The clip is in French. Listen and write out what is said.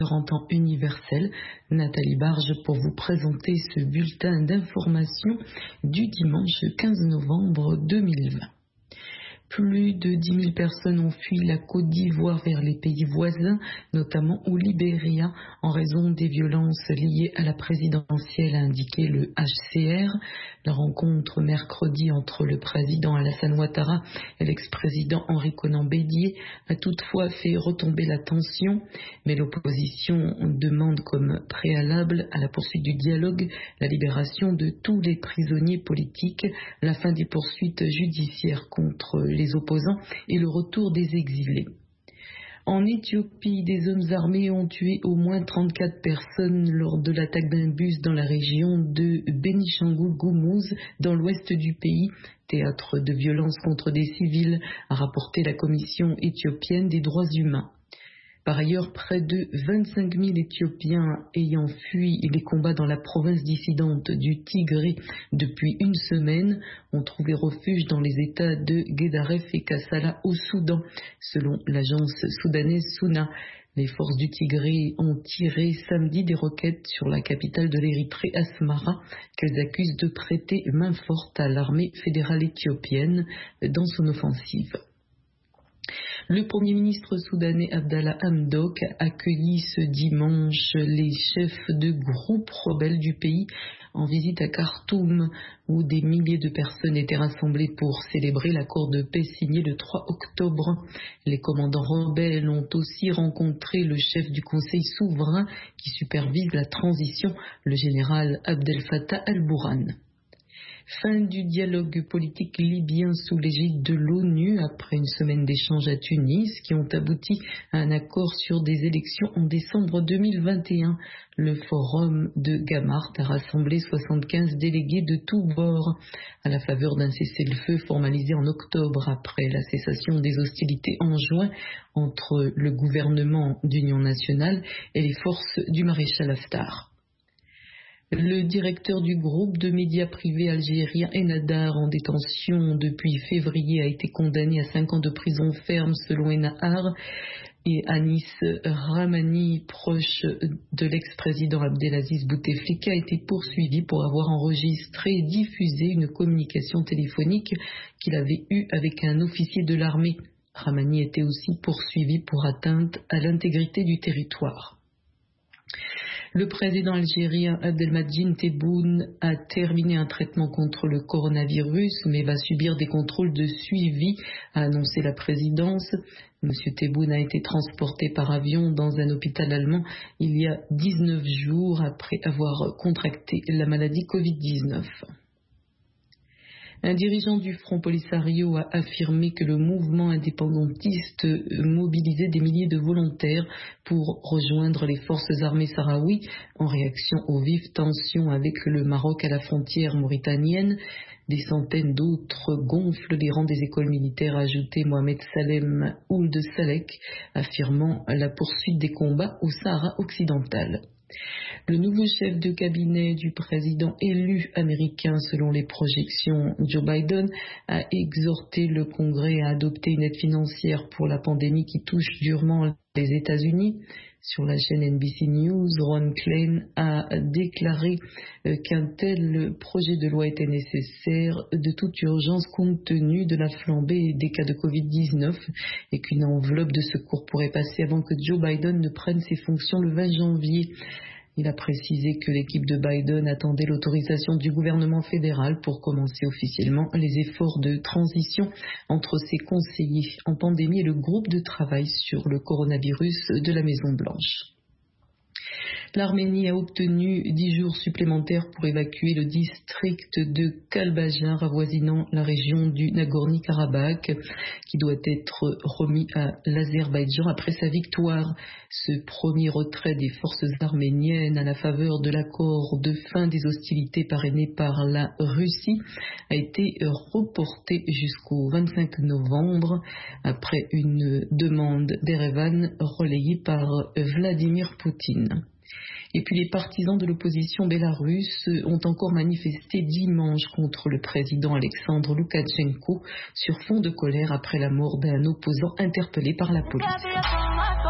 en temps universel. Nathalie Barge pour vous présenter ce bulletin d'information du dimanche 15 novembre 2020. Plus de 10 000 personnes ont fui la Côte d'Ivoire vers les pays voisins, notamment au Libéria, en raison des violences liées à la présidentielle, a indiqué le HCR. La rencontre mercredi entre le président Alassane Ouattara et l'ex-président Henri Konan Bédié a toutefois fait retomber la tension, mais l'opposition demande comme préalable à la poursuite du dialogue la libération de tous les prisonniers politiques, la fin des poursuites judiciaires contre les opposants et le retour des exilés. En Éthiopie, des hommes armés ont tué au moins 34 personnes lors de l'attaque d'un bus dans la région de Bénichangul-Goumouz, dans l'ouest du pays, théâtre de violences contre des civils, a rapporté la Commission éthiopienne des droits humains. Par ailleurs, près de 25 000 Éthiopiens ayant fui les combats dans la province dissidente du Tigré depuis une semaine ont trouvé refuge dans les États de Guédaref et Kassala au Soudan, selon l'agence soudanaise SUNA. Les forces du Tigré ont tiré samedi des roquettes sur la capitale de l'Érythrée, Asmara, qu'elles accusent de prêter main forte à l'armée fédérale éthiopienne dans son offensive. Le Premier ministre soudanais Abdallah Hamdok a accueilli ce dimanche les chefs de groupes rebelles du pays en visite à Khartoum, où des milliers de personnes étaient rassemblées pour célébrer l'accord de paix signé le 3 octobre. Les commandants rebelles ont aussi rencontré le chef du Conseil souverain qui supervise la transition, le général Abdel Fattah al-Burhan. Fin du dialogue politique libyen sous l'égide de l'ONU après une semaine d'échanges à Tunis qui ont abouti à un accord sur des élections en décembre 2021. Le forum de Gamart a rassemblé 75 délégués de tous bords à la faveur d'un cessez-le-feu formalisé en octobre après la cessation des hostilités en juin entre le gouvernement d'union nationale et les forces du maréchal Haftar. Le directeur du groupe de médias privés algérien Enadar, en détention depuis février, a été condamné à 5 ans de prison ferme selon Enahar. Et Anis Rahmani, proche de l'ex-président Abdelaziz Bouteflika, a été poursuivi pour avoir enregistré et diffusé une communication téléphonique qu'il avait eue avec un officier de l'armée. Rahmani était aussi poursuivi pour atteinte à l'intégrité du territoire. Le président algérien Abdelmadjid Tebboune a terminé un traitement contre le coronavirus, mais va subir des contrôles de suivi, a annoncé la présidence. Monsieur Tebboune a été transporté par avion dans un hôpital allemand il y a 19 jours après avoir contracté la maladie Covid-19. Un dirigeant du Front Polisario a affirmé que le mouvement indépendantiste mobilisait des milliers de volontaires pour rejoindre les forces armées sahraouies en réaction aux vives tensions avec le Maroc à la frontière mauritanienne. Des centaines d'autres gonflent les rangs des écoles militaires, a ajouté Mohamed Salem Ould Salek, affirmant la poursuite des combats au Sahara occidental. Le nouveau chef de cabinet du président élu américain selon les projections, Joe Biden, a exhorté le Congrès à adopter une aide financière pour la pandémie qui touche durement les États-Unis. Sur la chaîne NBC News, Ron Klain a déclaré qu'un tel projet de loi était nécessaire de toute urgence compte tenu de la flambée des cas de Covid-19 et qu'une enveloppe de secours pourrait passer avant que Joe Biden ne prenne ses fonctions le 20 janvier. Il a précisé que l'équipe de Biden attendait l'autorisation du gouvernement fédéral pour commencer officiellement les efforts de transition entre ses conseillers en pandémie et le groupe de travail sur le coronavirus de la Maison-Blanche. L'Arménie a obtenu 10 jours supplémentaires pour évacuer le district de Kalbajar avoisinant la région du Nagorno-Karabakh qui doit être remis à l'Azerbaïdjan après sa victoire. Ce premier retrait des forces arméniennes à la faveur de l'accord de fin des hostilités parrainé par la Russie a été reporté jusqu'au 25 novembre après une demande d'Erevan relayée par Vladimir Poutine. Et puis les partisans de l'opposition bélarusse ont encore manifesté dimanche contre le président Alexandre Loukachenko sur fond de colère après la mort d'un opposant interpellé par la police.